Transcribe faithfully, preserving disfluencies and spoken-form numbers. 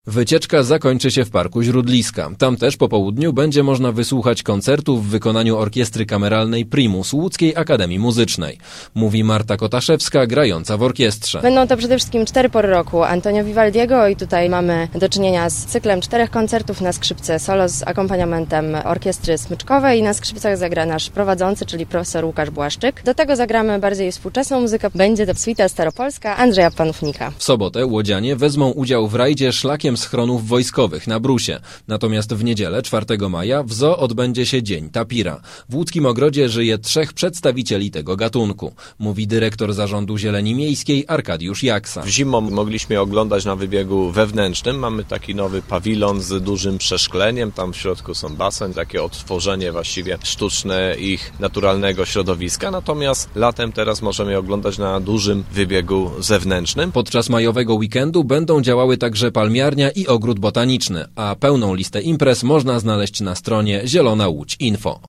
Wycieczka zakończy się w Parku Źródliska. Tam też po południu będzie można wysłuchać koncertu w wykonaniu Orkiestry Kameralnej Primus Łódzkiej Akademii Muzycznej. Mówi Marta Kotaszewska, grająca w orkiestrze. Będą to przede wszystkim cztery pory roku Antonio Vivaldiego i tutaj mamy do czynienia z cyklem czterech koncertów na skrzypce solo z akompaniamentem orkiestry smyczkowej i na skrzypcach zagra nasz prowadzący, czyli profesor Łukasz Błaszczyk. Do tego zagramy bardziej współczesną muzykę. Będzie to suita staropolska Andrzeja Panównika. W sobotę łodzianie wezmą udział w rajdzie szlakiem schronów wojskowych na Brusie. Natomiast w niedzielę, czwartego maja, w zoo odbędzie się Dzień Tapira. W łódzkim ogrodzie żyje trzech przedstawicieli tego gatunku, mówi dyrektor Zarządu Zieleni Miejskiej Arkadiusz Jaksa. Zimą mogliśmy oglądać na wybiegu wewnętrznym. Mamy taki nowy pawilon z dużym przeszkleniem. Tam w środku są basen, takie odtworzenie właściwie sztuczne ich naturalnego środowiska. Natomiast latem teraz możemy oglądać na dużym wybiegu zewnętrznym. Podczas majowego weekendu będą działały także palmiarnia i ogród botaniczny, a pełną listę imprez można znaleźć na stronie zielona łódź kropka info.